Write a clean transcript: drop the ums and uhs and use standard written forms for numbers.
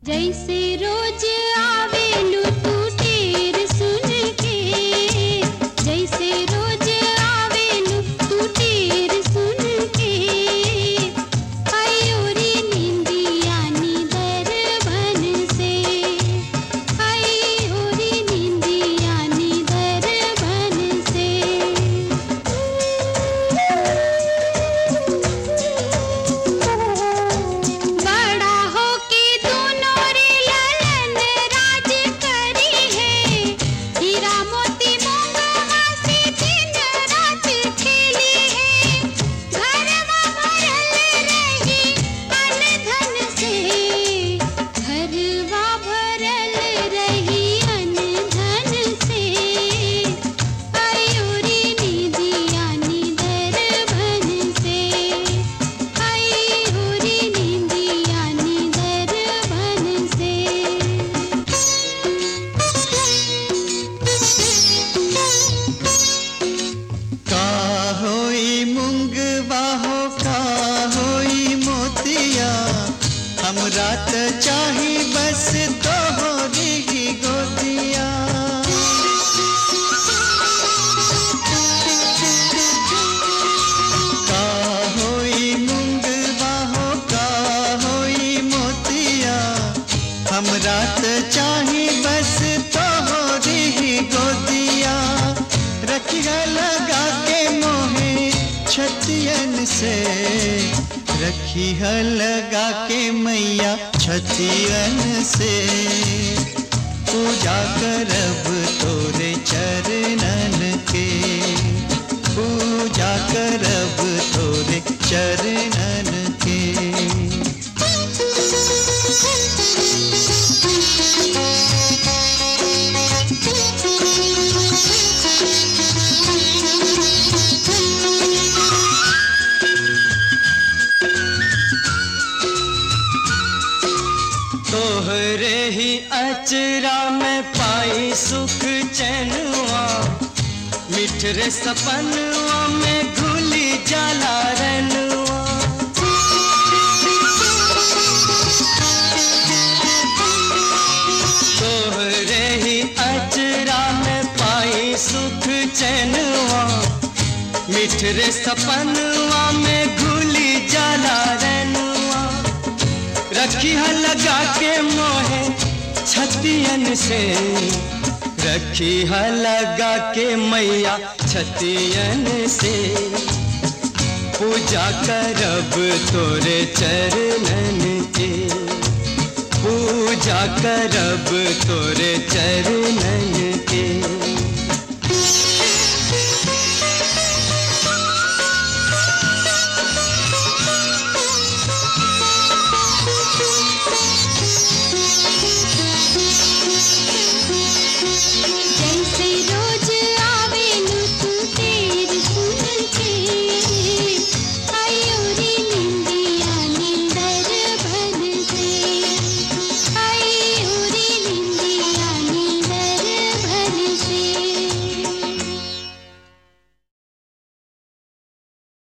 जैसे रोज आवेलू तू टेर सुन के, जैसे रोज आवेलू तू टेर सुन के, आयोरी निंदिया नीदर बन से, आयोरी निंदिया नीदर बन से। बड़ा होके दोनों रे ललन राज करी है, हीरा मोती मूंगवा से दिन रात खेली है, घरवा भरल रही अन धन से, घरवा भरल रही अन धन से, आयोरी निंदिया नीदर बन से, आयोरी निंदिया नीदर बन से। का होई मूंगवा हो का होई मोतिया, हमरा त चाही बस तोहरी ही गोदिया। का होई मूंगवा हो का होई मोतिया, हमरा त चाही बस तोहरी ही गोदिया। रखिया लगा के मोहे छतियन से, रखिया लगा के मैया छतियन से, पूजा करब तोरे चरणन के, पूजा करब तोरे चरणन के। तोहरे ही अचरा में पाई सुख चैनवा, मिठरे सपनवा में घुली जाला रनवा। तोहरे ही अचरा में पाई सुख चैनवा, मिठरे सपनवा में घुली जाला रनवा। रखिया लगा के मोहे छतियन से, रखिया लगा के मैया छतियन से, पूजा करब तोरे चरणन के, पूजा करब तोरे चरणन के।